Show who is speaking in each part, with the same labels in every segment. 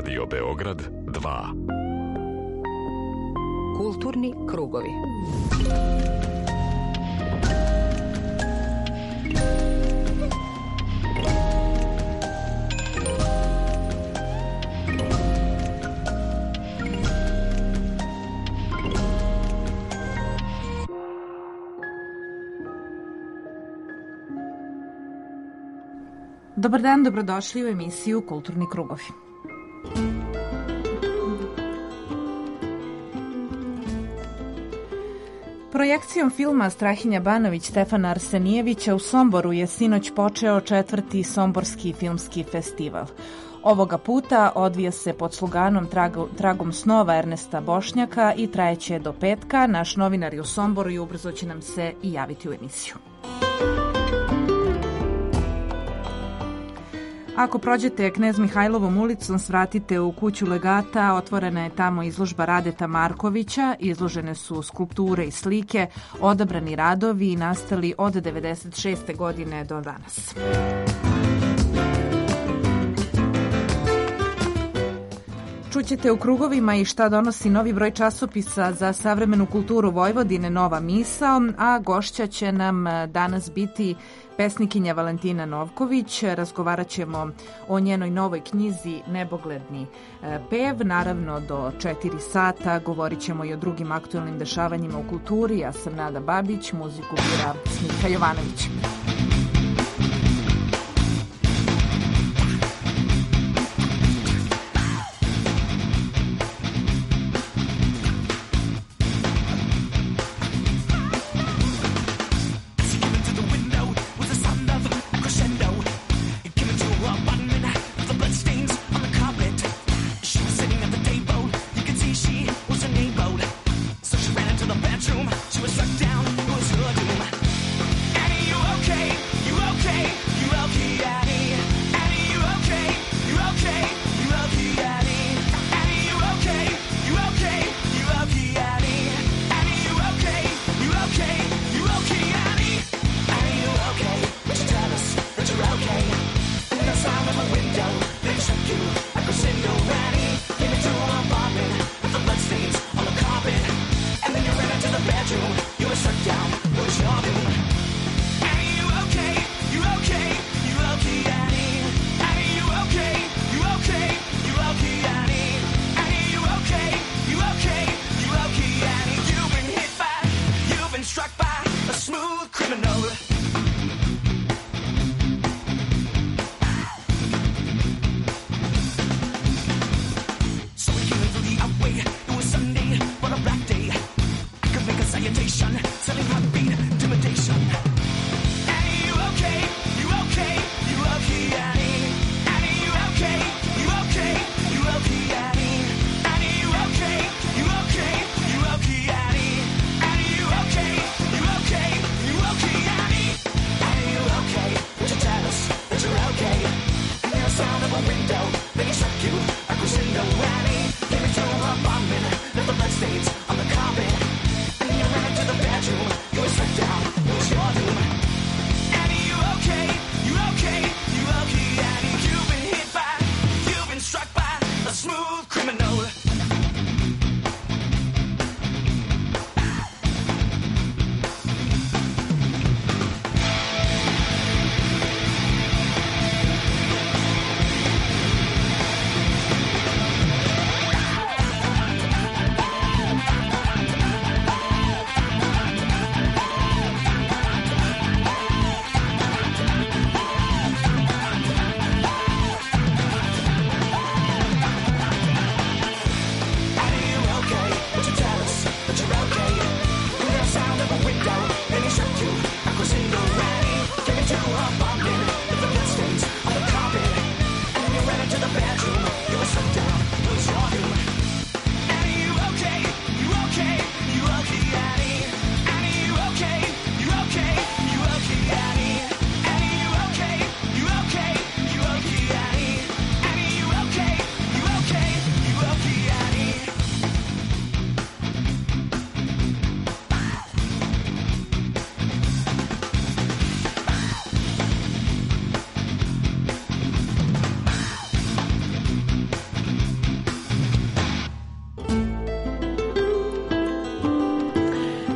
Speaker 1: Radio Beograd 2.
Speaker 2: Kulturni krugovi.
Speaker 3: Dobar dan, dobrodošli u emisiju Kulturni krugovi. Projekcijom filma Strahinja Banović Stefana Arsenijevića u Somboru je sinoć počeo 4. Somborski filmski festival. Ovoga puta odvija se pod sloganom Tragom snova Ernesta Bošnjaka i trajeće do petka. Naš novinar je u Somboru i ubrzo će nam se i javiti u emisiju. Ako prođete Knez Mihajlovom ulicom, svratite u kuću legata, otvorena je tamo izložba Radeta Markovića, izložene su skulpture i slike, odabrani radovi nastali od 1996. godine do danas. Čućete u krugovima i šta donosi novi broj časopisa za savremenu kulturu Vojvodine Nova misao, a gošća će nam danas biti pesnikinja Valentina Novković. Razgovarat ćemo o njenoj novoj knjizi Nebogledni pev. Naravno, do 4 sata govorit ćemo i o drugim aktuelnim dešavanjima u kulturi. Ja sam Nada Babić, muziku bira Smika Jovanović.
Speaker 4: Stains on the carpet, and then you ran into the bedroom. You were struck down.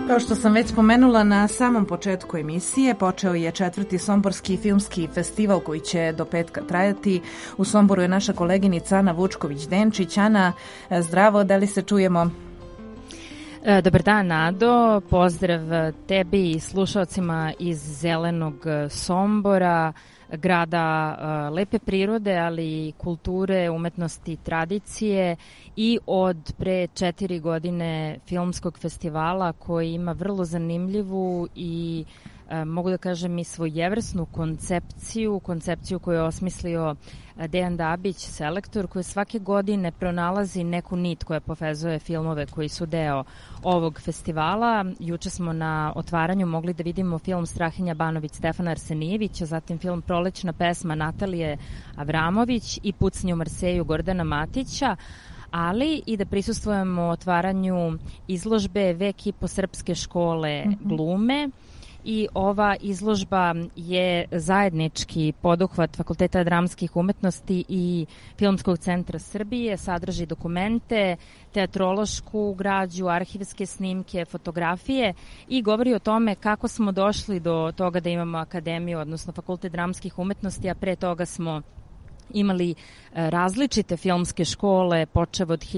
Speaker 3: Kao što sam već spomenula na samom početku emisije, počeo je 4. Somborski filmski festival koji će do petka trajati. U Somboru je naša koleginica Ana Vučković-Denčić. Ana, zdravo, da li se čujemo?
Speaker 2: Dobar dan, Nado. Pozdrav tebi i slušalcima iz zelenog Sombora, grada lepe prirode, ali i kulture, umetnosti i tradicije, i od pre 4 godine filmskog festivala koji ima vrlo zanimljivu i mogu da kažem i svojevrsnu koncepciju koju je osmislio Dejan Dabić, selektor, koji svake godine pronalazi neku nit koja povezuje filmove koji su deo ovog festivala. Juče smo na otvaranju mogli da vidimo film Strahinja Banović Stefana Arsenijevića, zatim film Prolećna pesma Natalije Avramović i Pucnje u Marseju Gordana Matića, ali i da prisustvujemo otvaranju izložbe Vek i po srpske škole glume. I ova izložba je zajednički poduhvat Fakulteta dramskih umetnosti i Filmskog centra Srbije, sadrži dokumente, teatrološku građu, arhivske snimke, fotografije i govori o tome kako smo došli do toga da imamo akademiju, odnosno Fakultet dramskih umetnosti, a pre toga smo imali različite filmske škole, počev od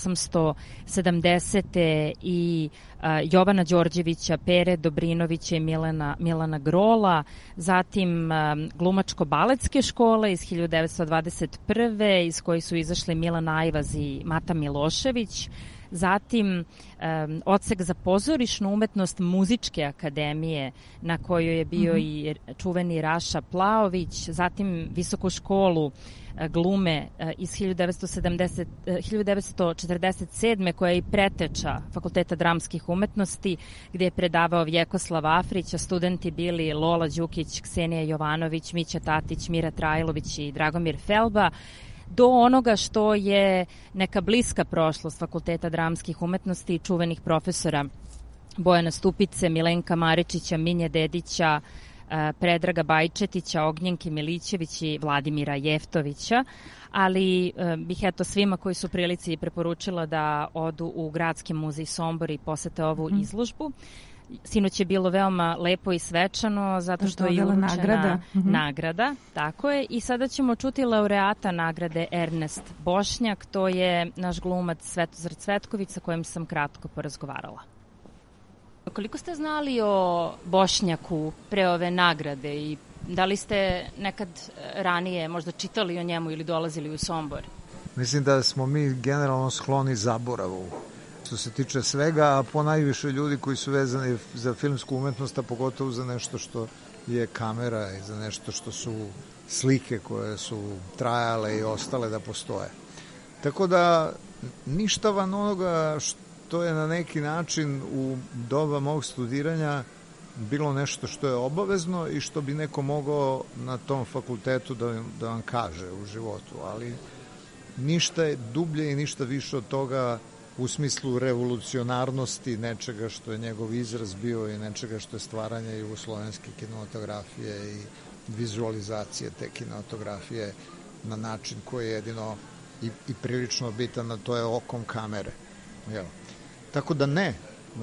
Speaker 2: 1870. i Jovana Đorđevića, Pere Dobrinovića i Milana Grola, zatim glumačko-baletske škole iz 1921. iz kojih su izašli Milan Ajvaz i Mata Milošević, zatim odsek za pozorišnu umetnost Muzičke akademije na kojoj je bio i čuveni Raša Plaović, zatim Visoku školu glume iz 1947. koja je i preteča Fakulteta dramskih umetnosti, gde je predavao Vjekoslav Afrić, a studenti bili Lola Đukić, Ksenija Jovanović, Mića Tatić, Mira Trajlović i Dragomir Felba, do onoga što je neka bliska prošlost Fakulteta dramskih umetnosti i čuvenih profesora Bojana Stupice, Milenka Maričića, Minje Dedića, Predraga Bajčetića, Ognjenke Milićević i Vladimira Jeftovića, ali bih svima koji su prilici preporučila da odu u Gradski muzej Sombor i posete ovu izložbu. Sinoć je bilo veoma lepo i svečano, zato što je uručena nagrada, tako je, i sada ćemo čuti laureata nagrade Ernest Bošnjak, to je naš glumac Svetozar Cvetković sa kojim sam kratko porazgovarala. Koliko ste znali o Bošnjaku pre ove nagrade i da li ste nekad ranije možda čitali o njemu ili dolazili u Sombor?
Speaker 4: Mislim da smo mi generalno skloni zaboravu što se tiče svega, a ponajviše ljudi koji su vezani za filmsku umetnost, a pogotovo za nešto što je kamera i za nešto što su slike koje su trajale i ostale da postoje. Tako da ništa van onoga što je na neki način u doba mog studiranja bilo nešto što je obavezno i što bi neko mogao na tom fakultetu da vam kaže u životu, ali ništa je dublje i ništa više od toga u smislu revolucionarnosti nečega što je njegov izraz bio i nečega što je stvaranje jugoslovenske kinematografije i vizualizacije te kinematografije na način koji je jedino i prilično bitan, a to je okom kamere. Jel? Tako da ne,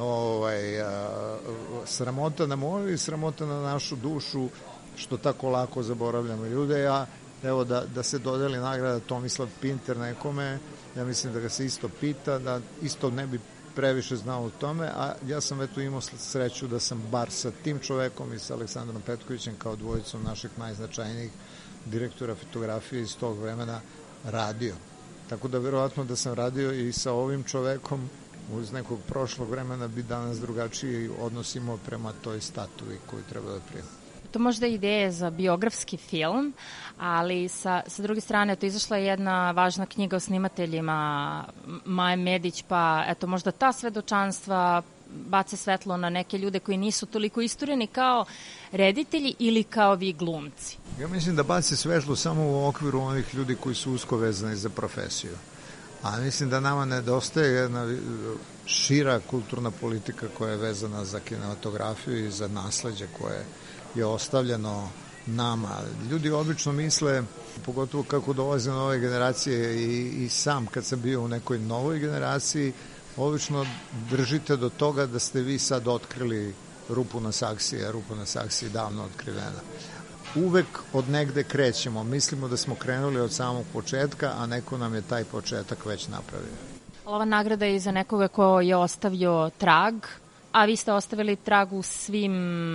Speaker 4: sramota na moju i sramota na našu dušu što tako lako zaboravljamo ljude. Evo da se dodeli nagrada Tomislav Pinter nekome, ja mislim da ga se isto pita, da isto ne bi previše znao o tome, a ja sam imao sreću da sam bar sa tim čovekom i sa Aleksandrom Petkovićem kao dvojicom naših najznačajnijih direktora fotografije iz tog vremena radio. Tako da verovatno da sam radio i sa ovim čovekom uz nekog prošlog vremena bi danas drugačiji odnosimo prema toj statuji koju treba da prima.
Speaker 2: To možda je ideja za biografski film, ali sa druge strane to izašla je jedna važna knjiga o snimateljima Maje Medić, pa eto možda ta svedočanstva bace svetlo na neke ljude koji nisu toliko istureni kao reditelji ili kao vi glumci.
Speaker 4: Ja mislim da bace svetlo samo u okviru onih ljudi koji su usko vezani za profesiju. A mislim da nama nedostaje jedna šira kulturna politika koja je vezana za kinematografiju i za nasleđe koje je ostavljeno nama. Ljudi obično misle, pogotovo kako dolaze nove generacije i sam kad sam bio u nekoj novoj generaciji, obično držite do toga da ste vi sad otkrili rupu na saksiji, a rupa na saksiji davno otkrivena. Uvek od negde krećemo, mislimo da smo krenuli od samog početka, a neko nam je taj početak već napravio.
Speaker 2: Ova nagrada je za nekoga ko je ostavio trag, a vi ste ostavili trag u svim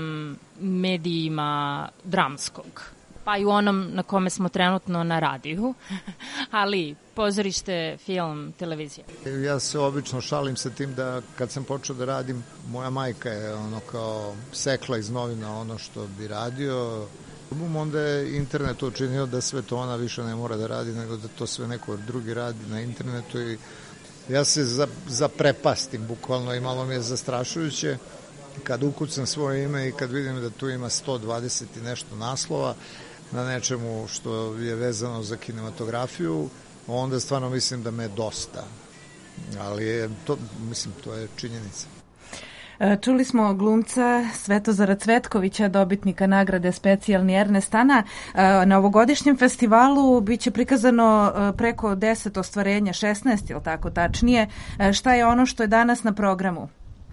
Speaker 2: medijima dramskog, pa i u onom na kome smo trenutno na radiju, ali pozorište, film, televizija.
Speaker 4: Ja se obično šalim sa tim da kad sam počeo da radim, moja majka je ono kao sekla iz novina ono što bi radio, onda je internet učinio da sve to ona više ne mora da radi, nego da to sve neko drugi radi na internetu i ja se zaprepastim bukvalno i malo mi je zastrašujuće kad ukucam svoje ime i kad vidim da tu ima 120 i nešto naslova na nečemu što je vezano za kinematografiju, onda stvarno mislim da me je dosta. Ali je to, mislim, to je činjenica.
Speaker 3: Čuli smo glumca Svetozara Cvetkovića, dobitnika nagrade Specijalni Ernest Ana. Na ovogodišnjem festivalu biće prikazano preko 10 ostvarenja, 16, je li tako tačnije? Šta je ono što je danas na programu?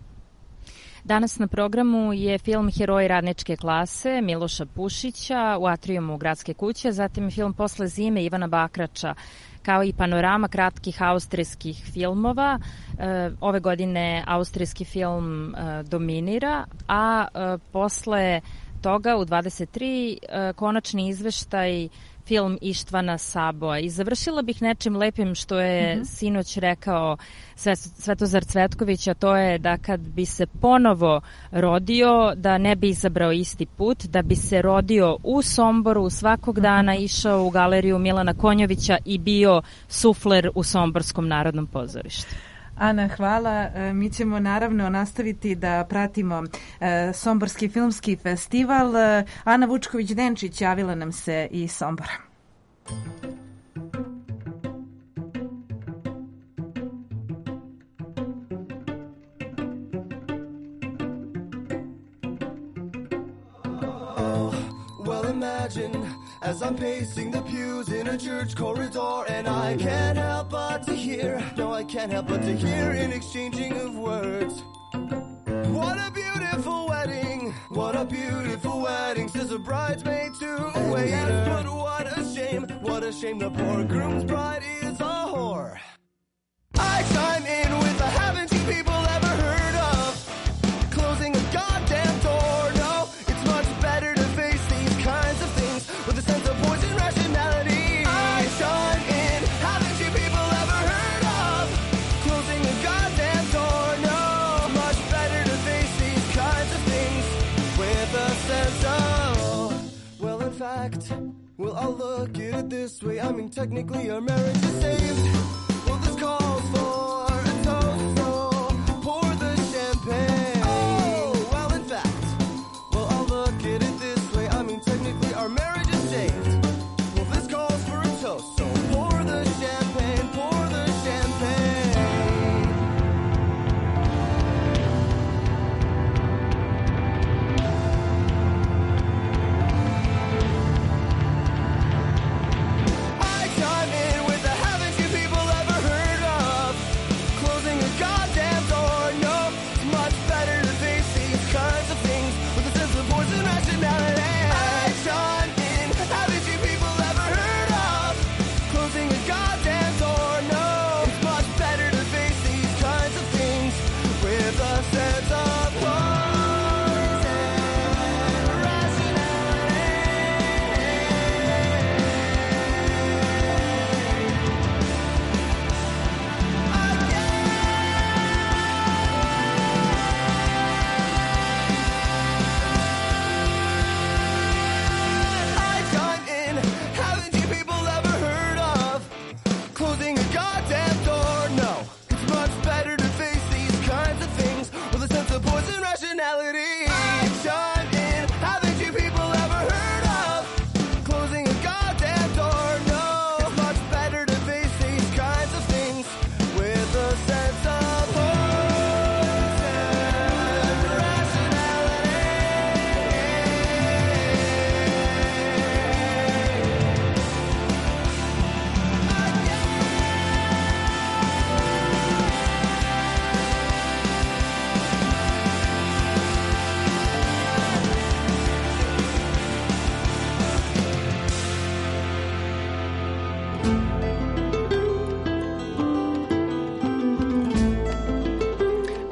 Speaker 2: Danas na programu je film Heroji radničke klase Miloša Pušića u atrijumu Gradske kuće, zatim film Posle zime Ivana Bakrača, kao i panorama kratkih austrijskih filmova. Ove godine austrijski film dominira, a posle toga u 23 konačni izveštaj film Ištvana Saboa. I završila bih nečim lepim što je sinoć rekao Svetozar Cvetković, a to je da kad bi se ponovo rodio, da ne bi izabrao isti put, da bi se rodio u Somboru, svakog dana išao u galeriju Milana Konjovića i bio sufler u Somborskom narodnom pozorištu.
Speaker 3: Ana, hvala. Mi ćemo naravno nastaviti da pratimo Somborski filmski festival. Ana Vučković-Denčić javila nam se iz Sombora.
Speaker 5: As I'm pacing the pews in a church corridor, and I can't help but to hear, no, I can't help but to hear an exchanging of words. What a beautiful wedding, what a beautiful wedding, says a bridesmaid to a waiter. Yes, but what a shame, the poor groom's bride is a whore. I chime in with a haven't you people ever heard of closing a goddamn door? No, it's much better to face these kinds of things with a sense of poison rationality. I chime in, haven't you people ever heard of closing a goddamn door? No, much better to face these kinds of things with a sense of, well, in fact, well, I'll look at it this way. I mean, technically our marriage is saved. Well, this calls for a toast, so pour the champagne. Oh, well, in fact, well, I'll look at it this way. I mean, technically our marriage is saved. Well, this calls for a toast, so pour the champagne, pour the champagne. I chime in with the haven't you people ever heard of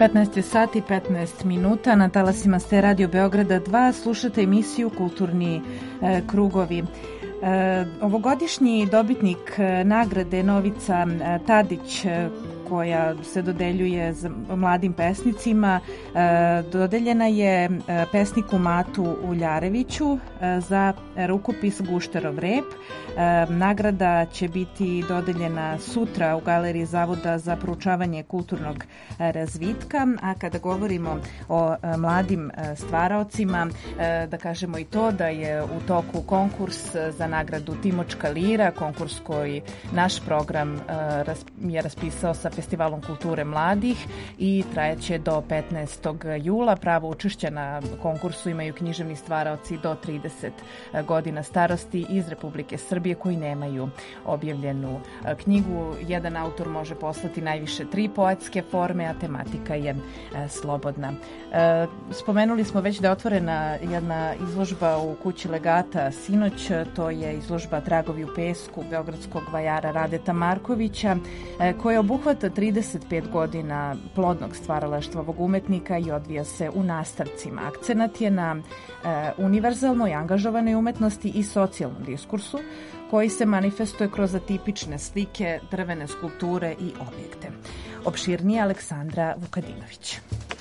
Speaker 3: 15 sati i 15 minuta, na talasima ste Radio Beograda 2, slušate emisiju Kulturni krugovi. Ovogodišnji dobitnik nagrade Novica Tadić, koja se dodeljuje mladim pesnicima, dodeljena je pesniku Matu Uljareviću za rukopis Gušterov rep. Nagrada će biti dodeljena sutra u Galeriji Zavoda za proučavanje kulturnog razvitka, a kada govorimo o mladim stvaraocima, da kažemo i to da je u toku konkurs za nagradu Timočka lira, konkurs koji naš program je raspisao sa Festivalom kulture mladih i trajaće do 15. jula. Pravo učešća na konkursu imaju književni stvaraoci do 30 godina starosti iz Republike Srbije koji nemaju objavljenu knjigu. Jedan autor može poslati najviše 3 poetske forme, a tematika je slobodna. Spomenuli smo već da je otvorena jedna izložba u kući Legata sinoć, to je izložba Tragovi u pesku beogradskog vajara Radeta Markovića, koja obuhvata 35 godina plodnog stvaralaštva ovog umetnika i odvija se u nastavcima. Akcenat je na univerzalnoj angažovanoj umetnosti i socijalnom diskursu koji se manifestuje kroz atipične slike, drvene skulpture i objekte. Opširnije Aleksandra Vukadinović.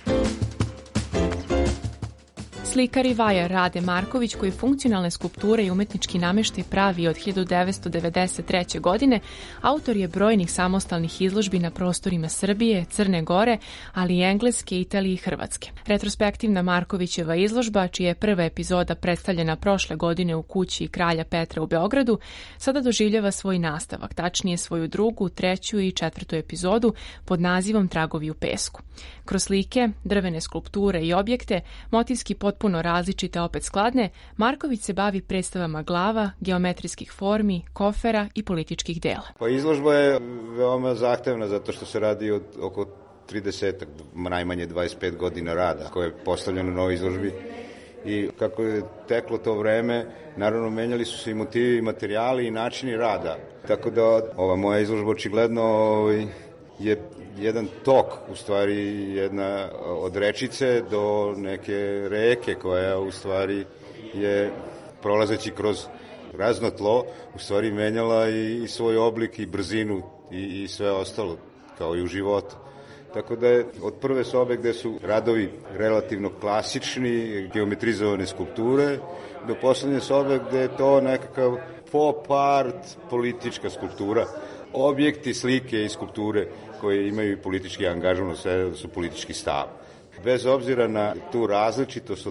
Speaker 6: Slikar i vajar Rade Marković, koji funkcionalne skulpture i umetnički nameštaj pravi od 1993. godine, autor je brojnih samostalnih izložbi na prostorima Srbije, Crne Gore, ali i Engleske, Italije i Hrvatske. Retrospektivna Markovićeva izložba, čija je prva epizoda predstavljena prošle godine u kući Kralja Petra u Beogradu, sada doživljava svoj nastavak, tačnije svoju drugu, treću i četvrtu epizodu pod nazivom Tragovi u pesku. Kroz slike, drvene skulpture i objekte, motivski potpuno različite, opet skladne, Marković se bavi predstavama glava, geometrijskih formi, kofera i političkih dela.
Speaker 7: Pa izložba je veoma zahtevna zato što se radi od oko 30, najmanje 25 godina rada koje je postavljeno na ovoj izložbi. I kako je teklo to vreme, naravno menjali su se i motivi, i materijali i načini rada. Tako da ova moja izložba očigledno je jedan tok, u stvari jedna od rečice do neke reke koja u stvari je prolazeći kroz razno tlo u stvari menjala i svoj oblik i brzinu i sve ostalo kao i u životu. Tako da je od prve sobe gde su radovi relativno klasični, geometrizovane skulpture, do poslednje sobe gde je to nekakav pop art, politička skulptura. Objekti, slike i skulpture koje imaju politički angažman, sve su politički stav. Bez obzira na tu različitost,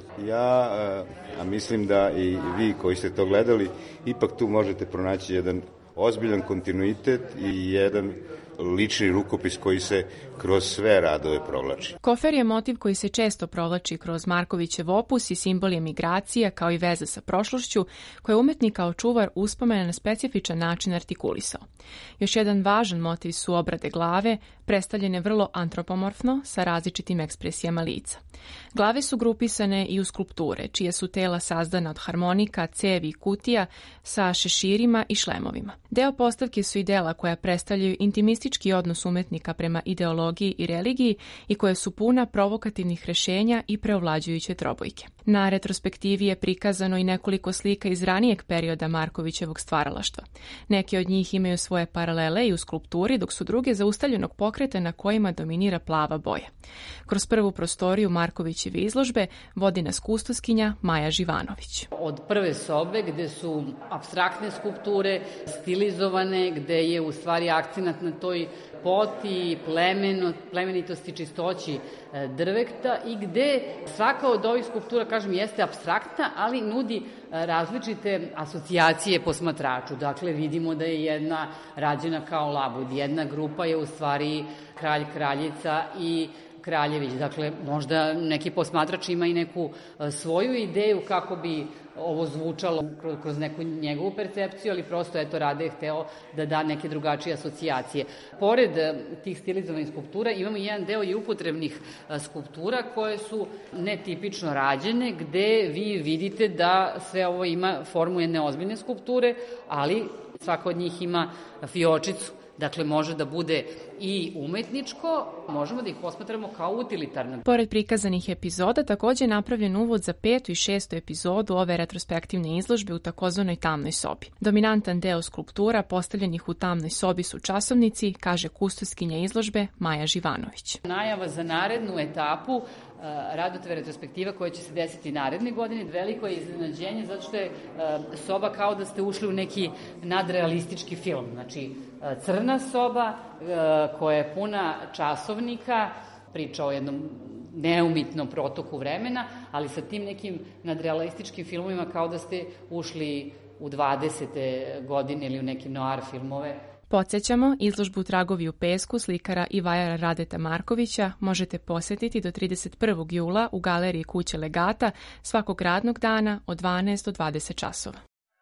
Speaker 7: a mislim da i vi koji ste to gledali, ipak tu možete pronaći jedan ozbiljan kontinuitet i jedan lični rukopis koji se kroz sve radove provlači.
Speaker 6: Kofer je motiv koji se često provlači kroz Markovićev opus i simbol je migracija kao i veza sa prošlošću, koje umetnik kao čuvar uspomena na specifičan način artikulisao. Još jedan važan motiv su obrade glave, predstavljene vrlo antropomorfno sa različitim ekspresijama lica. Glave su grupisane i u skulpture, čije su tela sazdana od harmonika, cevi i kutija sa šeširima i šlemovima. Deo postavke su i dela koja predstavljaju intimistički odnos umetnika prema ideologiji i religiji i koje su puna provokativnih rešenja i preovlađujuće trobojke. Na retrospektivi je prikazano i nekoliko slika iz ranijeg perioda Markovićevog stvaralaštva. Neki od njih imaju svoje paralele i u skulpturi, dok su druge zaustavljenog pokreta na kojima dominira plava boja. Kroz prvu prostoriju Markovićeve izložbe vodi nas kustoskinja Maja Živanović.
Speaker 8: Od prve sobe gde su apstraktne skulpture, stilizovane, gde je u stvari akcenat na toj poti, plemenitosti, čistoći drveta i gde svaka od ovih skulptura, kažem, jeste apstraktna, ali nudi različite asocijacije posmatraču. Dakle, vidimo da je jedna rađena kao labud, jedna grupa je u stvari kralj, kraljica i Kraljević. Dakle, možda neki posmatrač ima i neku svoju ideju kako bi ovo zvučalo kroz neku njegovu percepciju, ali prosto, eto, Rade je hteo da da neke drugačije asocijacije. Pored tih stilizovanih skulptura imamo jedan deo i upotrebnih skulptura koje su netipično rađene, gde vi vidite da sve ovo ima formu jedne ozbiljne skulpture, ali svaka od njih ima fiočicu. Dakle, može da bude i umetničko, možemo da ih posmatramo kao utilitarno.
Speaker 6: Pored prikazanih epizoda, takođe je napravljen uvod za 5. i 6. epizodu ove retrospektivne izložbe u takozvanoj tamnoj sobi. Dominantan deo skulptura postavljenih u tamnoj sobi su časovnici, kaže kustoskinja izložbe Maja Živanović.
Speaker 8: Najava za narednu etapu Radotve retrospektiva koja će se desiti naredne godine. Veliko je iznenađenje zato što je soba kao da ste ušli u neki nadrealistički film. Znači, crna soba koja je puna časovnika, priča o jednom neumitnom protoku vremena, ali sa tim nekim nadrealističkim filmovima kao da ste ušli u 20. godine ili u neke noir filmove.
Speaker 6: Podsjećamo, izložbu Tragovi u pesku slikara i vajara Radeta Markovića možete posetiti do 31. jula u galeriji Kuće Legata svakog radnog dana od 12 do 20 časova.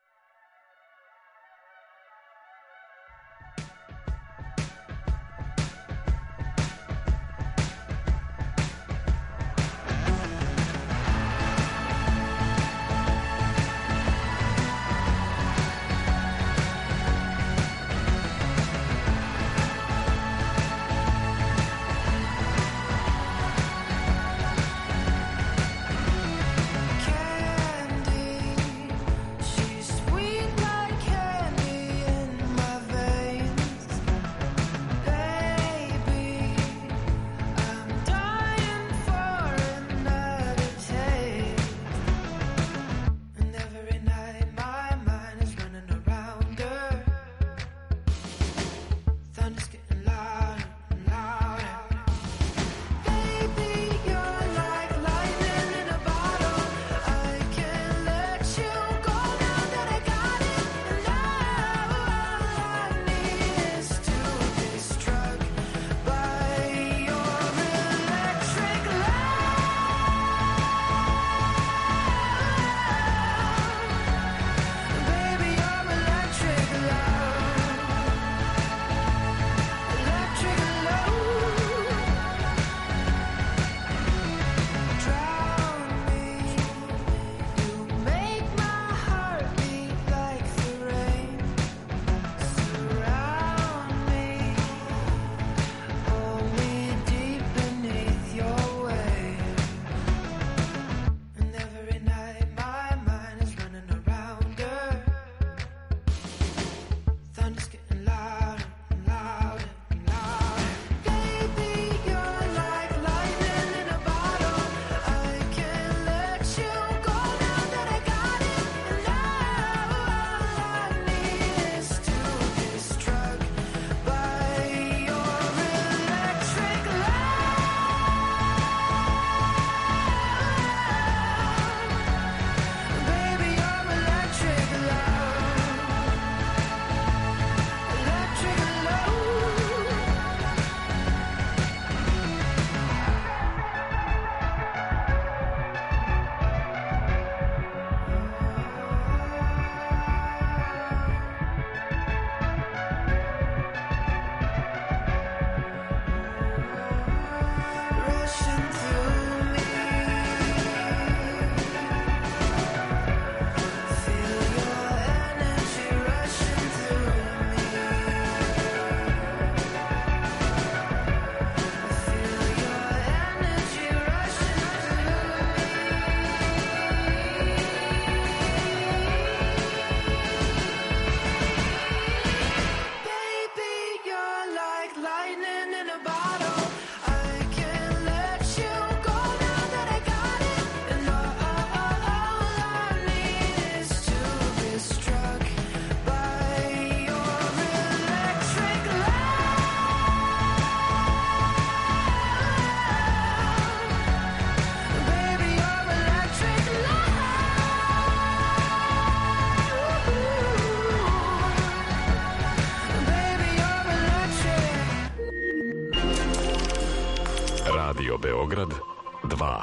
Speaker 1: Radio Beograd 2.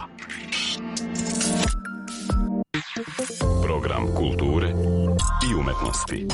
Speaker 1: Program kulture i umetnosti.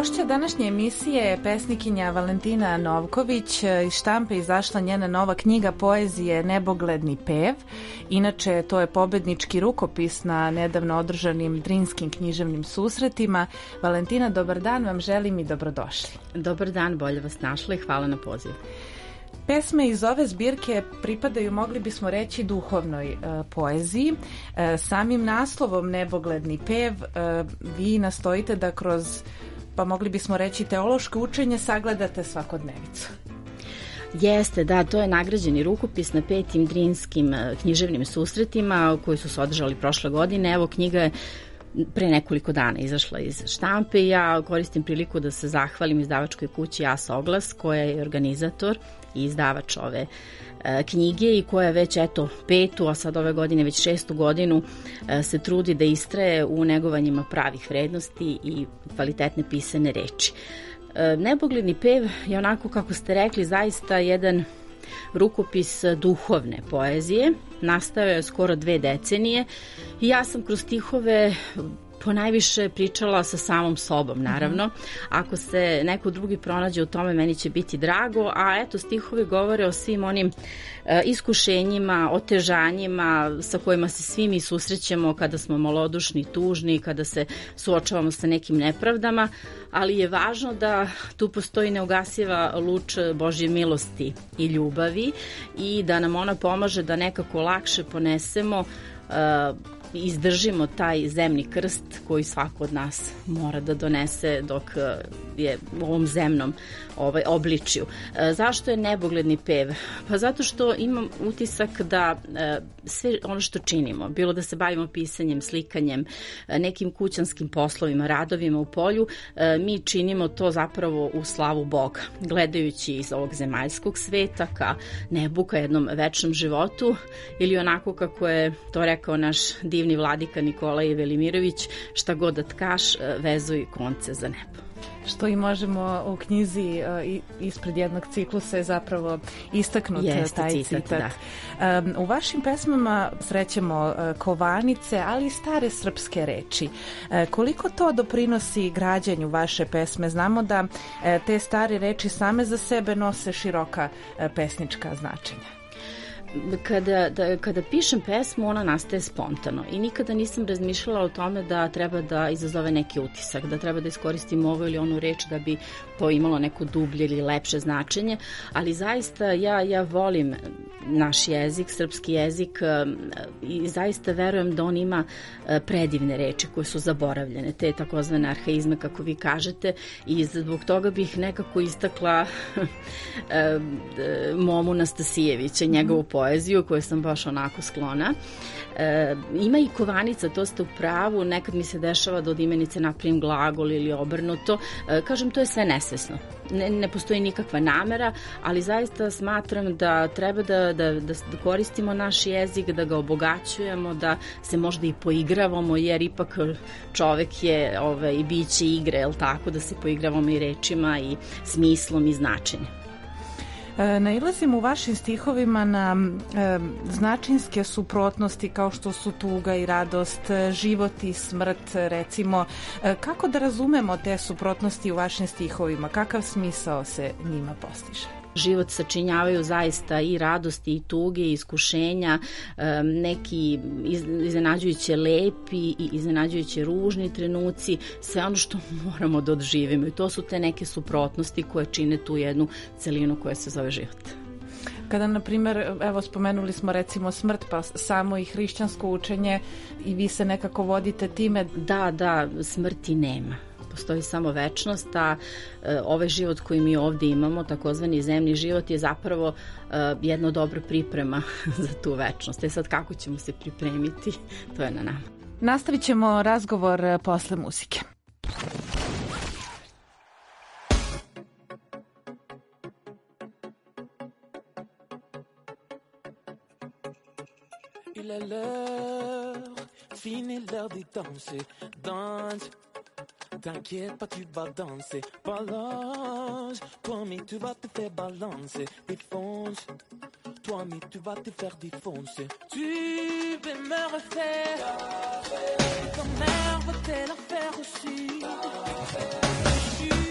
Speaker 3: Gošća današnje emisije je pesnikinja Valentina Novković. Iz štampe izašla njena nova knjiga poezije Nebogledni pev. Inače, to je pobednički rukopis na nedavno održanim Drinskim književnim susretima. Valentina, dobar dan vam želim i dobrodošli.
Speaker 9: Dobar dan, bolje vas našla i hvala na pozivu.
Speaker 3: Pesme iz ove zbirke pripadaju, mogli bismo reći, duhovnoj poeziji. Samim naslovom Nebogledni pev vi nastojite da kroz, pa mogli bismo reći, teološko učenje sagledate svakodnevicu.
Speaker 9: Jeste, da, to je nagrađeni rukopis na 5. Drinskim književnim susretima koji su se održali prošle godine. Evo, knjiga je pre nekoliko dana izašla iz štampe i ja koristim priliku da se zahvalim izdavačkoj kući As Oglas, koja je organizator i izdavač ove knjige i koja već 5., a sad ove godine već 6. godinu se trudi da istraje u negovanjima pravih vrednosti i kvalitetne pisane reči. Nebogledni pev je, onako kako ste rekli, zaista jedan rukopis duhovne poezije. Nastao je skoro 2 decenije i ja sam kroz stihove ponajviše pričala sa samom sobom, naravno. Ako se neko drugi pronađe u tome, meni će biti drago, a eto, stihovi govore o svim onim iskušenjima, otežanjima sa kojima se svi mi susrećemo kada smo malodušni, tužni, kada se suočavamo sa nekim nepravdama, ali je važno da tu postoji neugasiva luč Božje milosti i ljubavi i da nam ona pomaže da nekako lakše ponesemo izdržimo taj zemni krst koji svako od nas mora da donese dok je u ovom zemnom obličju. Zašto je nebogledni pev? Pa zato što imam utisak da sve ono što činimo, bilo da se bavimo pisanjem, slikanjem, nekim kućanskim poslovima, radovima u polju, mi činimo to zapravo u slavu Boga, gledajući iz ovog zemaljskog sveta ka nebu, ka jednom večnom životu, ili onako kako je to rekao naš divni vladika Nikolaj Velimirović, šta god da tkaš, vezuj konce za nebo.
Speaker 3: Što i možemo u knjizi ispred jednog ciklusa je zapravo istaknut taj citat. Da. U vašim pesmama srećemo kovanice, ali i stare srpske reči. Koliko to doprinosi građanju vaše pesme? Znamo da te stare reči same za sebe nose široka pesnička značenja.
Speaker 9: Kada pišem pesmu, ona nastaje spontano i nikada nisam razmišljala o tome da treba da izazove neki utisak, da treba da iskoristim ovu ili onu reč da bi to imalo neko dublje ili lepše značenje, ali zaista ja volim naš jezik, srpski jezik, i zaista verujem da on ima predivne reči koje su zaboravljene, te takozvane arhaizme, kako vi kažete, i zbog toga bih nekako istakla Momu Nastasijevića, njegovu poeziju koju sam baš onako sklona. Ima i kovanica, to ste u pravu, nekad mi se dešava da od imenice napravim glagol ili obrnuto. Kažem, to je sve nesvesno. Ne postoji nikakva namera, ali zaista smatram da treba da koristimo naš jezik, da ga obogaćujemo, da se možda i poigravamo, jer ipak čovek je i biće igre, jel tako, da se poigravamo i rečima i smislom i značenjem.
Speaker 3: Nailazim u vašim stihovima na značinske suprotnosti kao što su tuga i radost, život i smrt, recimo. Kako da razumemo te suprotnosti u vašim stihovima? Kakav smisao se njima postiže?
Speaker 9: Život sačinjavaju zaista i radosti i tuge i iskušenja, neki iznenađujuće lepi i iznenađujuće ružni trenuci, sve ono što moramo da odživimo, i to su te neke suprotnosti koje čine tu jednu celinu koja se zove život.
Speaker 3: Kada, na primjer, evo spomenuli smo recimo smrt, pa samo i hrišćansko učenje, i vi se nekako vodite time.
Speaker 9: Da, smrti nema. Postoji samo večnost, a ovaj život koji mi ovdje imamo, takozvani zemni život, je zapravo jedna dobra priprema za tu večnost. Sad kako ćemo se pripremiti, to je na nama.
Speaker 3: Nastavit ćemo razgovor posle muzike.
Speaker 10: Il est l'heure, fini l'heure de danser, danse. T'inquiète pas, tu vas danser. Balance, toi mais tu vas te faire balancer. Défonce, toi mais tu vas te faire défoncer. Tu veux me refaire, ta mère va te la faire aussi.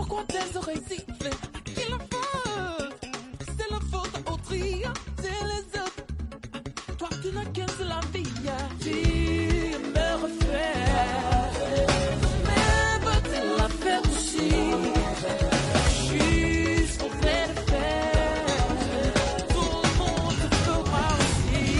Speaker 10: Pourquoi tes oreilles sifflent? À qui la faute? C'est la faute à autrui, c'est les autres. Toi tu n'as qu'un seul avis, tu me refais. Mais va-t-il la faire aussi? Juste pour faire le faire, tout le monde te fera aussi.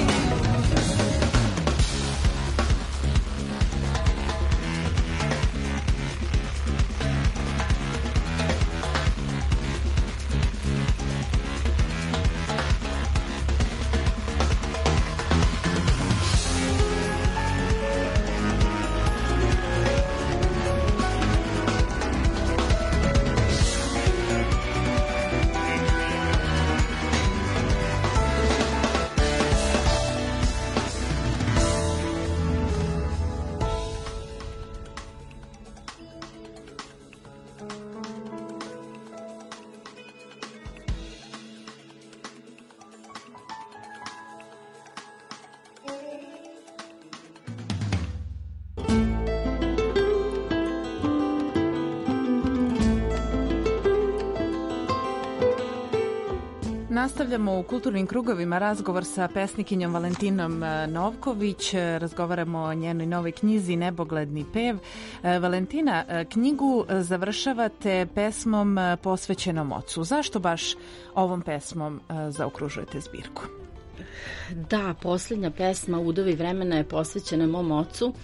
Speaker 3: Nastavljamo u kulturnim krugovima razgovor sa pesnikinjom Valentinom Novković. Razgovaramo o njenoj novoj knjizi Nebogledni pev. Valentina, knjigu završavate pesmom posvećenom ocu. Zašto baš ovom pesmom zaokružujete zbirku?
Speaker 9: Da, posljednja pesma Udovi vremena je posvećena mom ocu.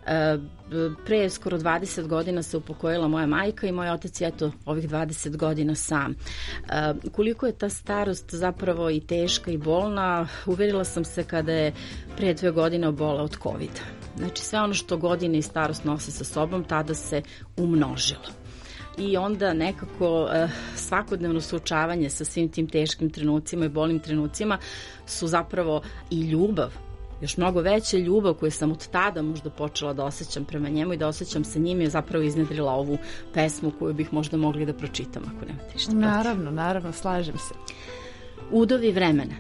Speaker 9: Pre skoro 20 godina se upokojila moja majka i moj otac je ovih 20 godina sam. Koliko je ta starost zapravo i teška i bolna, uverila sam se kada je pre 2 godine oboleo od COVID. Znači sve ono što godine i starost nose sa sobom tada se umnožilo. I onda nekako svakodnevno suočavanje sa svim tim teškim trenucima i bolnim trenucima su zapravo i ljubav, još mnogo veća ljubav koju sam od tada možda počela da osjećam prema njemu i da osjećam sa njim je zapravo iznedrila ovu pesmu koju bih možda mogli da pročitam ako nemate ništa protiv.
Speaker 3: Naravno, slažem se.
Speaker 9: Udovi vremena.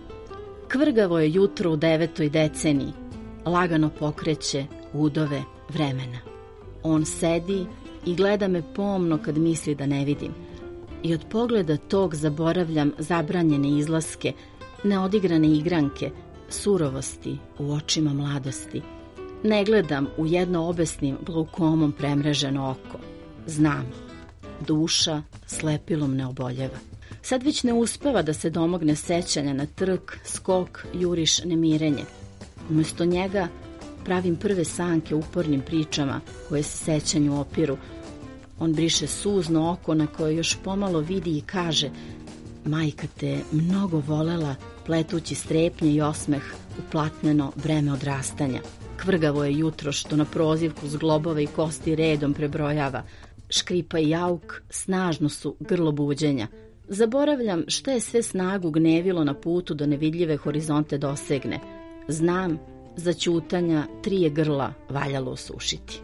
Speaker 9: Kvrgavo je jutro u 9. deceniji, lagano pokreće udove vremena. On sedi i gleda me pomno kad misli da ne vidim. I od pogleda tog zaboravljam zabranjene izlaske, neodigrane igranke, surovosti u očima mladosti. Ne gledam u jednoobesnim glaukomom premreženo oko. Znam, duša slepilom ne oboljeva. Sad već ne uspeva da se domogne sećanja na trk, skok, juriš, nemirenje. Umesto njega pravim prve sanke upornim pričama koje se sećanju opiru. On briše suzno oko na koje još pomalo vidi i kaže: majka te mnogo volela, pletući strepnje i osmeh u platneno vreme odrastanja. Kvrgavo je jutro što na prozivku zglobove i kosti redom prebrojava. Škripa i jauk snažno su grlo buđenja. Zaboravljam šta je sve snagu gnevilo na putu do nevidljive horizonte dosegne. Znam, za ćutanja 3 grla valjalo osušiti.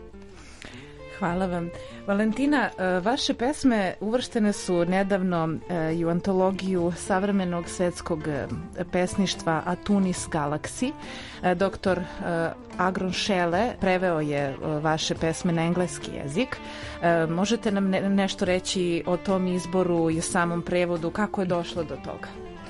Speaker 3: Hvala vam. Valentina, vaše pesme uvrštene su nedavno i u antologiju savremenog svetskog pesništva Atunis Galaxy. Doktor Agron Šele preveo je vaše pesme na engleski jezik. Možete nam nešto reći o tom izboru i o samom prevodu? Kako je došlo do toga?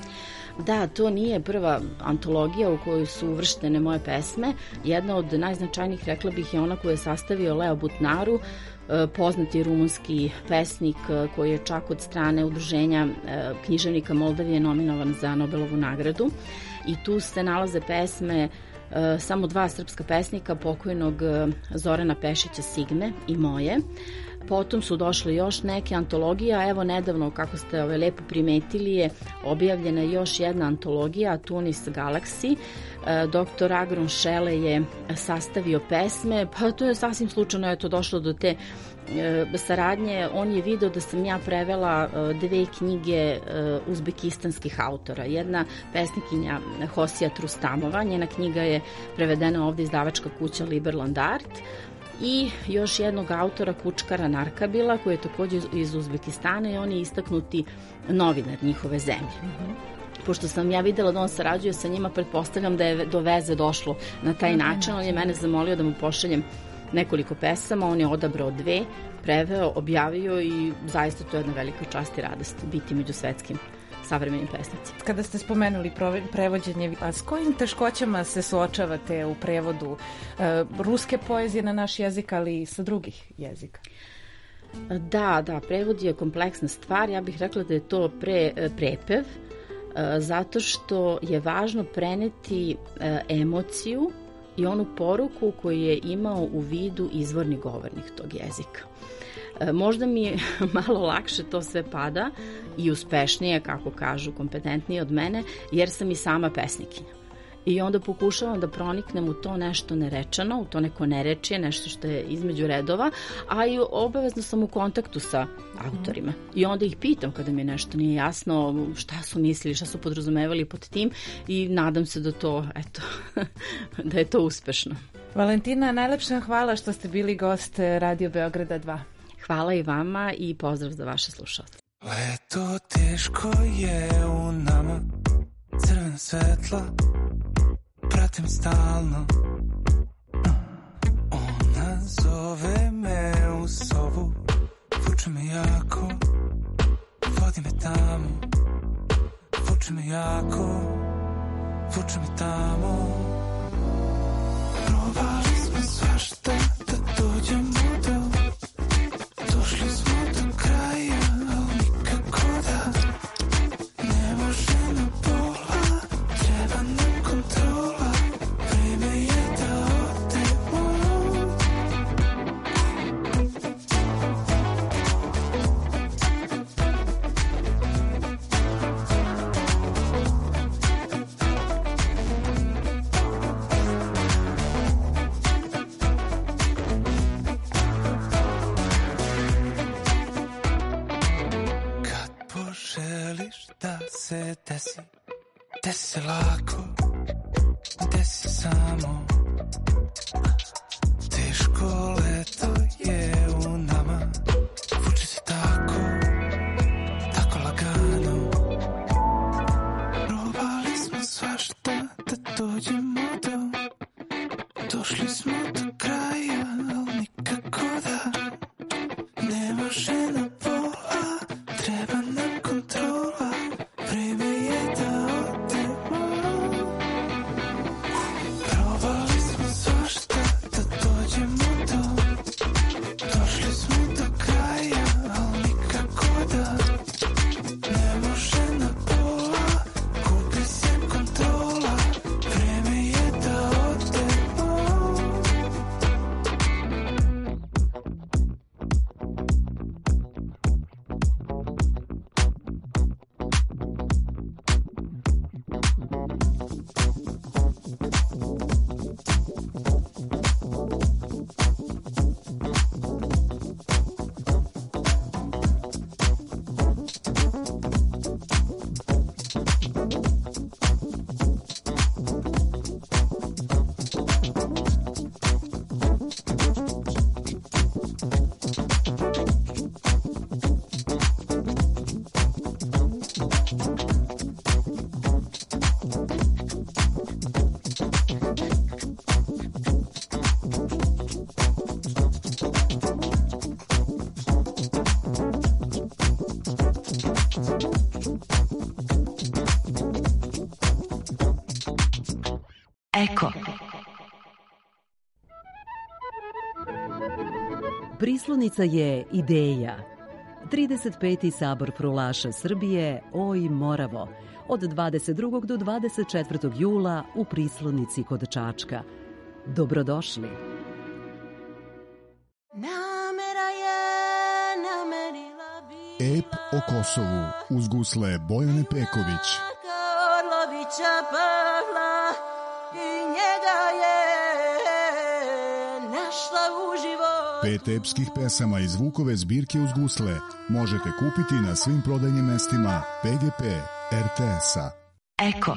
Speaker 9: Da, to nije prva antologija u kojoj su uvrštene moje pesme. Jedna od najznačajnijih, rekla bih, je ona koju je sastavio Leo Butnaru, poznati rumunski pesnik koji je čak od strane udruženja književnika Moldavije nominovan za Nobelovu nagradu. I tu se nalaze pesme samo 2 srpska pesnika, pokojnog Zorana Pešića Sigme i moje. Potom su došle još neke antologije, a evo nedavno, kako ste lepo primetili, je objavljena još jedna antologija, Atunis Galaxy. Dr. Agron Šele je sastavio pesme, pa to je sasvim slučajno došlo do te saradnje. On je video da sam ja prevela 2 knjige uzbekistanskih autora. Jedna pesnikinja Hosija Trustamova, njena knjiga je prevedena ovde izdavačka kuća Liberland Art, i još jednog autora Kučkara Narkabila koji je takođe iz Uzbekistana i on je istaknuti novinar njihove zemlje. Pošto sam ja videla da on sarađuje sa njima, pretpostavljam da je do veze došlo na taj način. On je mene zamolio da mu pošaljem nekoliko pesama, on je odabrao 2, preveo, objavio i zaista to je jedna velika čast i radost biti među svetskim savremenim pesnicima.
Speaker 3: Kada ste spomenuli prevođenje, a s kojim teškoćama se suočavate u prevodu ruske poezije na naš jezik, ali i sa drugih jezika?
Speaker 9: Da, prevod je kompleksna stvar. Ja bih rekla da je to prepev, zato što je važno preneti emociju i onu poruku koju je imao u vidu izvorni govornik tog jezika. Možda mi malo lakše to sve pada i uspešnije, kako kažu, kompetentnije od mene, jer sam i sama pesnikinja. I onda pokušavam da proniknem u to nešto nerečano, u to neko nerečje, nešto što je između redova, a i obavezno sam u kontaktu sa autorima. I onda ih pitam kada mi nešto nije jasno, šta su mislili, šta su podrazumevali pod tim i nadam se da to, da je to uspešno.
Speaker 3: Valentina, najlepša hvala što ste bili gost Radio Beograda 2.
Speaker 9: Hvala i vama i pozdrav za vaše slušalce.
Speaker 10: Leto teško je u nama, crvena svetla pratim stalno. Ona zove me u sobu, vuče me jako, vodi me tamo. Vuče me jako, vuče me tamo. Probali smo svašta da dođemo do, došli smo do kraja, ali nikako da ne može na pola, treba nam kontrola, vreme je da odemo. Da se desi, desi lako, desi samo. Teško leto je u nama, vuče se tako, tako lagano. Probali smo svašta da dođemo do, došli smo do kraja, ali nikako da ne može na pola, treba nam kontrola. Vreme je da odemo. Probali smo svašta da dođemo do, došli smo do kraja, ali nikako da ne može na pola, gubi se kontrola. Vreme je da odemo.
Speaker 11: Eko. Prislonica je ideja. 35. sabor prulaša Srbije, Oj Moravo, od 22. do 24. jula u Prislonici kod Čačka. Dobrodošli.
Speaker 12: Ep o Kosovu uz gusle Bojane Peković. Pet epskih pesama iz Vukove zbirke uz gusle možete kupiti na svim prodajnim mestima PGP RTS-a.
Speaker 11: Eko.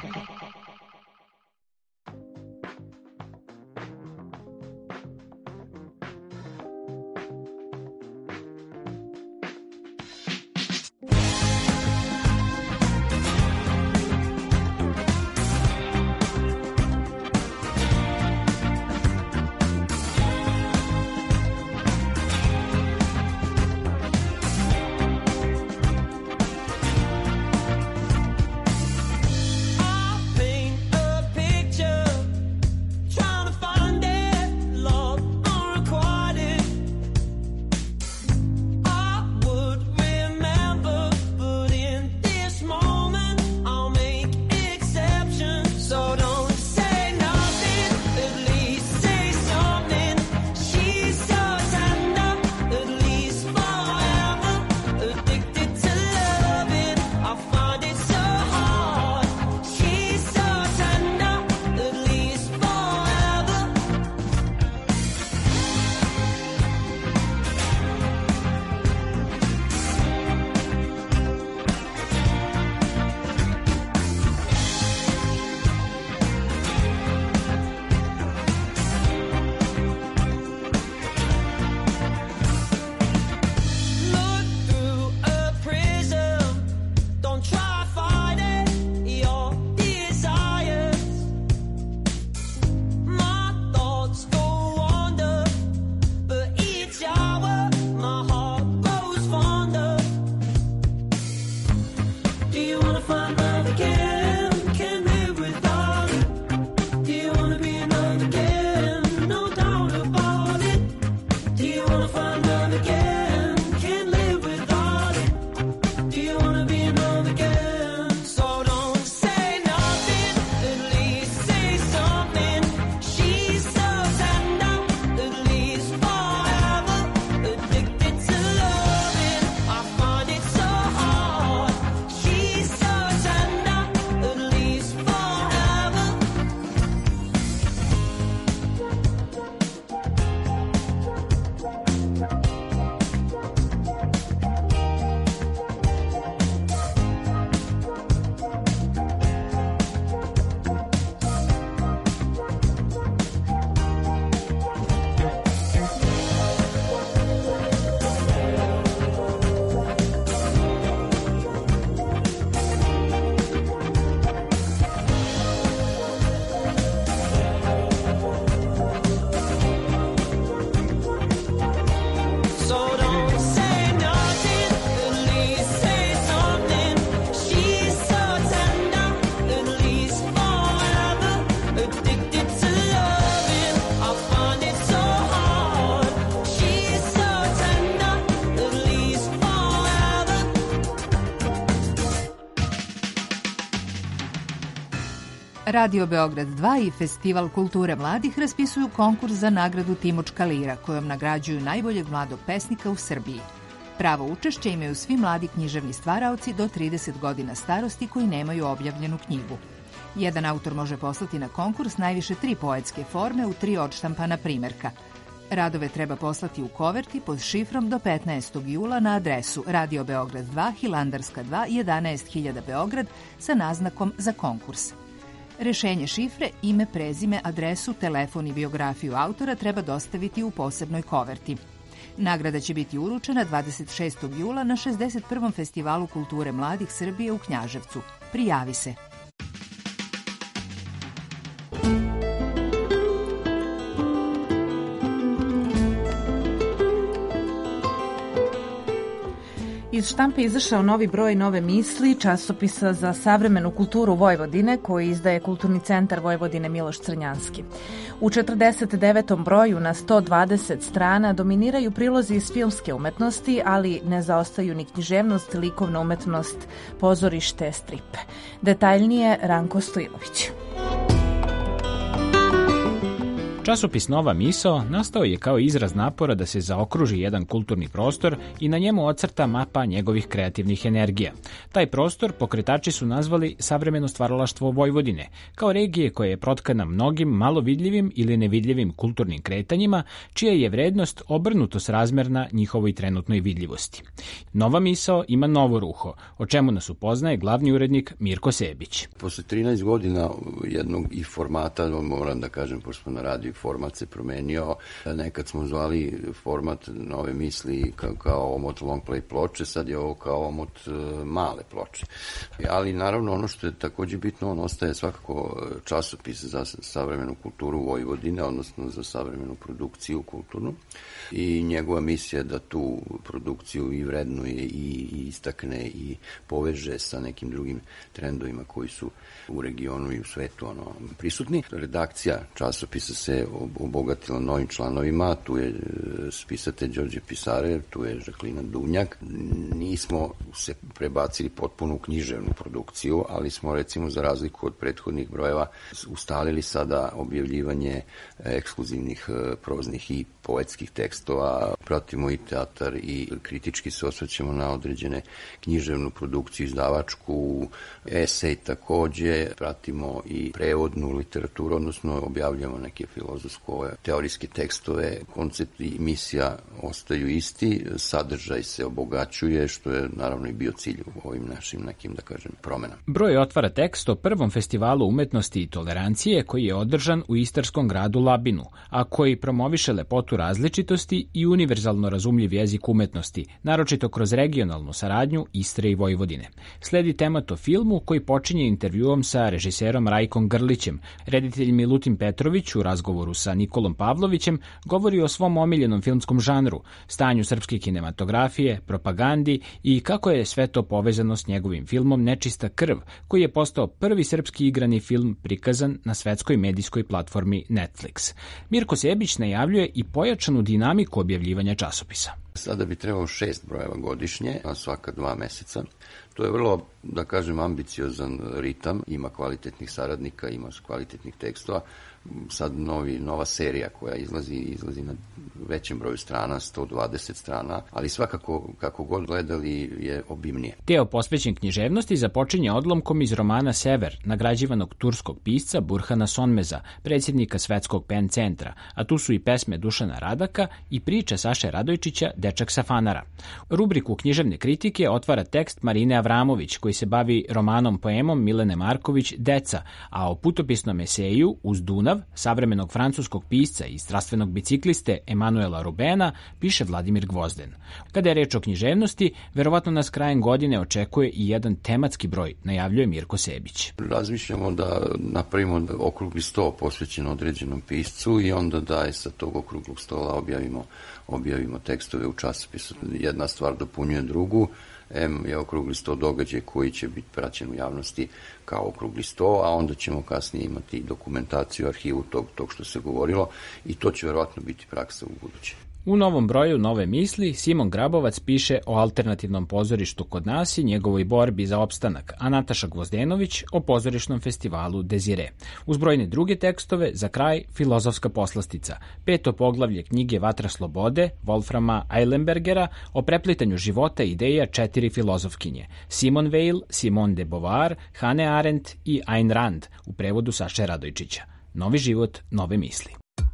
Speaker 3: Radio Beograd 2 i Festival kulture mladih raspisuju konkurs za nagradu Timočka lira, kojom nagrađuju najboljeg mladog pesnika u Srbiji. Pravo učešće imaju svi mladi književni stvaraoci do 30 godina starosti koji nemaju objavljenu knjigu. Jedan autor može poslati na konkurs najviše 3 poetske forme u 3 odštampana primerka. Radove treba poslati u koverti pod šifrom do 15. jula na adresu Radio Beograd 2, Hilandarska 2, 11.000 Beograd sa naznakom za konkurs. Rešenje šifre, ime, prezime, adresu, telefon i biografiju autora treba dostaviti u posebnoj koverti. Nagrada će biti uručena 26. jula na 61. Festivalu kulture mladih Srbije u Knjaževcu. Prijavi se. Iz štampe izašao novi broj Nove misli, časopisa za savremenu kulturu Vojvodine, koji izdaje Kulturni centar Vojvodine Miloš Crnjanski. U 49. broju na 120 strana dominiraju prilozi iz filmske umetnosti, ali ne zaostaju ni književnost, likovna umetnost, pozorište, strip. Detaljnije Ranko Stojilović.
Speaker 13: Časopis Nova misao nastao je kao izraz napora da se zaokruži jedan kulturni prostor i na njemu ocrta mapa njegovih kreativnih energija. Taj prostor pokretači su nazvali savremeno stvaralaštvo Vojvodine, kao regije koja je protkana mnogim malo vidljivim ili nevidljivim kulturnim kretanjima, čija je vrednost obrnuto srazmerna njihovoj trenutnoj vidljivosti. Nova misao ima novo ruho, o čemu nas upoznaje glavni urednik Mirko Sebić.
Speaker 14: Posle 13 godina jednog i formata, moram da kažem, pošto smo na radiju, format se promenio. Nekad smo zvali format Nove misli kao omot long play ploče, sad je ovo kao omot male ploče. Ali naravno ono što je takođe bitno, on ostaje svakako časopis za savremenu kulturu Vojvodine, odnosno za savremenu produkciju kulturnu. I njegova misija je da tu produkciju i vrednuje i istakne i poveže sa nekim drugim trendovima koji su u regionu i u svetu prisutni. Redakcija časopisa se obogatila novim članovima, tu je spisatelj Đorđe Pisarev, tu je Žaklina Dunjak. Nismo se prebacili potpuno u književnu produkciju, ali smo recimo za razliku od prethodnih brojeva ustalili sada objavljivanje ekskluzivnih proznih i poetskih tekstova, pratimo i teatar i kritički se osvrćemo na određene književnu produkciju, izdavačku, esej takođe, pratimo i prevodnu literaturu, odnosno objavljamo neke filozofsko-teorijske tekstove, koncept i misija ostaju isti, sadržaj se obogaćuje, što je naravno i bio cilj u ovim našim nekim, da kažem, promenama.
Speaker 13: Broj otvara tekst o prvom festivalu umetnosti i tolerancije koji je održan u istarskom gradu Labinu, a koji promoviše lepotu različitosti i univerzalno razumljiv jezik umetnosti, naročito kroz regionalnu saradnju Istre i Vojvodine. Sledi temat o filmu koji počinje intervjuom sa režiserom Rajkom Grlićem. Reditelj Milutin Petrović u razgovoru sa Nikolom Pavlovićem govori o svom omiljenom filmskom žanru, stanju srpske kinematografije, propagandi i kako je sve to povezano s njegovim filmom Nečista krv, koji je postao prvi srpski igrani film prikazan na svetskoj medijskoj platformi Netflix. Mirko Sebić najavljuje i pojačanu dinamiku objavljivanja časopisa.
Speaker 14: Sada bi trebalo 6 brojeva godišnje, a svaka 2 meseca. To je vrlo, da kažem, ambiciozan ritam, ima kvalitetnih saradnika, ima kvalitetnih tekstova. Sad nova serija koja izlazi na većem broju strana, 120 strana, ali svakako, kako god gledali, je obimnije.
Speaker 13: Deo posvećen književnosti započinje odlomkom iz romana Sever, nagrađivanog turskog pisca Burhana Sonmeza, predsjednika Svetskog pen centra, a tu su i pesme Dušana Radaka i priča Saše Radojčića Dečak sa Fanara. Rubriku književne kritike otvara tekst Marine Avramović, koji se bavi romanom poemom Milene Marković Deca, a o putopisnom eseju Uz Dunav savremenog francuskog pisca i strastvenog bicikliste Emanuela Rubena piše Vladimir Gvozden. Kada je reč o književnosti, verovatno nas krajem godine očekuje i jedan tematski broj, najavljuje Mirko Sebić.
Speaker 14: Razmišljamo da napravimo okrugli sto posvećen određenom piscu i onda da je sa tog okruglog stola objavimo tekstove u časopisu. Jedna stvar dopunjuje drugu. Je okrugli sto događaj koji će biti praćen u javnosti kao okrugli sto, a onda ćemo kasnije imati dokumentaciju, arhivu tog što se govorilo i to će verovatno biti praksa u buduće.
Speaker 13: U novom broju Nove misli Simon Grabovac piše o alternativnom pozorištu kod nas i njegovoj borbi za opstanak, a Nataša Gvozdenović o pozorišnom festivalu Desire. Uz brojne druge tekstove, za kraj filozofska poslastica, 5. poglavlje knjige Vatra slobode Wolframa Eilenbergera o preplitanju života i ideja 4 filozofkinje, Simone Weil, Simone de Beauvoir, Hannah Arendt i Ayn Rand, u prevodu Saše Radojčića. Novi život, nove misli.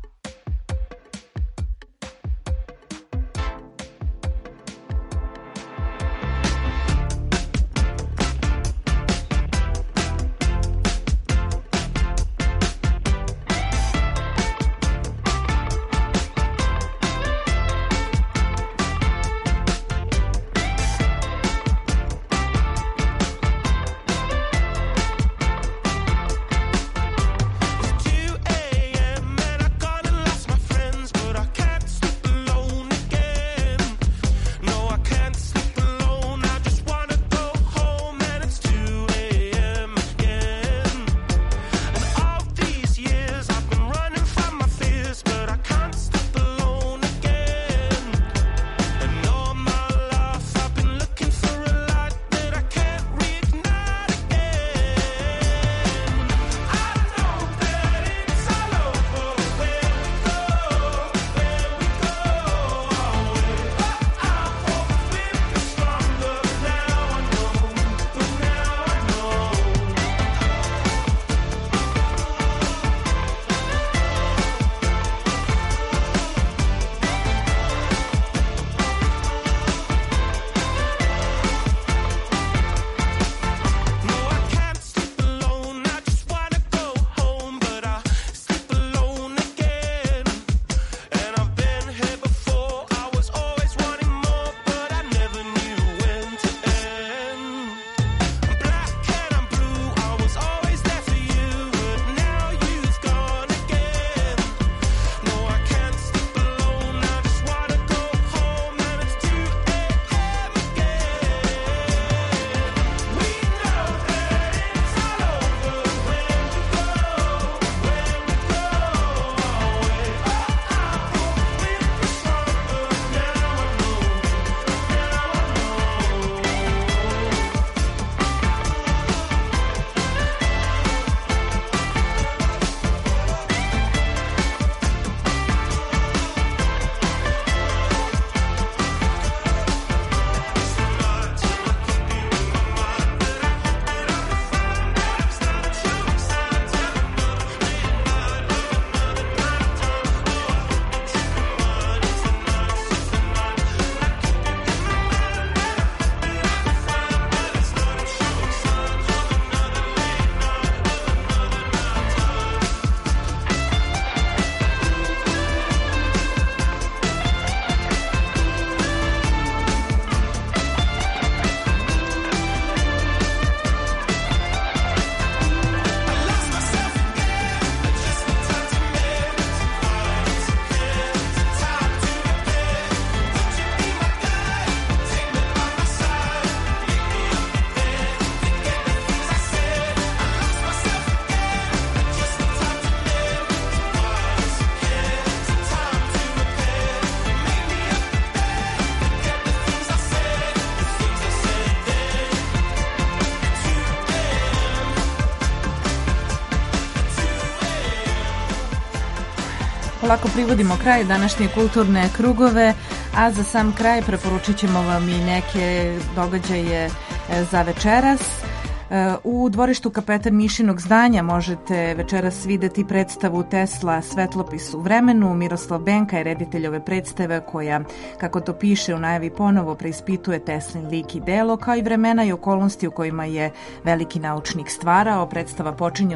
Speaker 3: Polako privodimo kraj današnje kulturne krugove, a za sam kraj preporučit ćemo vam i neke događaje za večeras. U dvorištu Kapetan Mišinog zdanja možete večeras videti predstavu Tesla Svetlopis u vremenu. Miroslav Benka je reditelj ove predstave koja, kako to piše u najavi, ponovo preispituje Teslin lik i delo, kao i vremena i okolnosti u kojima je veliki naučnik stvarao. Predstava počinje u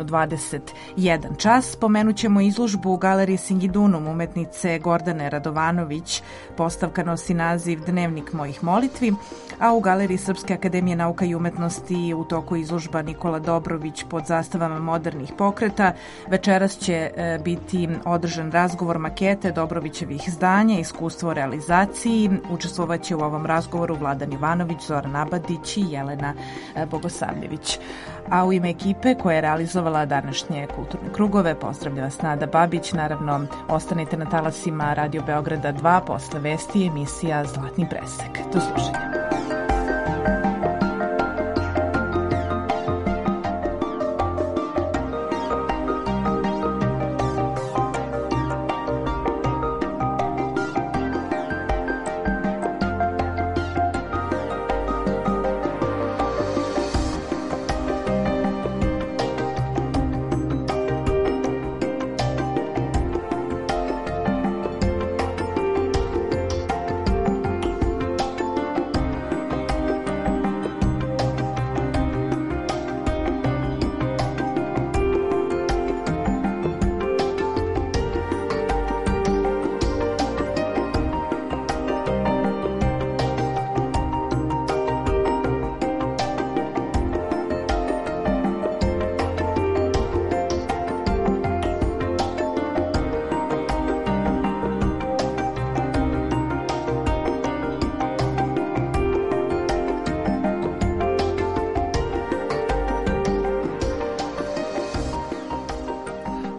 Speaker 3: 21 čas. Spomenut ćemo izložbu u Galeriji Singidunum umetnice Gordane Radovanović. Postavka nosi naziv Dnevnik mojih molitvi, a u Galeriji Srpske akademije nauka i umetnosti u toku izložba Nikola Dobrović pod zastavama modernih pokreta. Večeras će biti održan razgovor makete Dobrovićevih zdanja, iskustvo o realizaciji. Učestvovaće u ovom razgovoru Vladan Ivanović, Zoran Abadić i Jelena Bogosavljević. A u ime ekipe koja je realizovala današnje kulturne krugove, pozdravlja vas Nada Babić. Naravno, ostanite na talasima Radio Beograda 2, posle vesti emisija Zlatni presek. Do slušanja.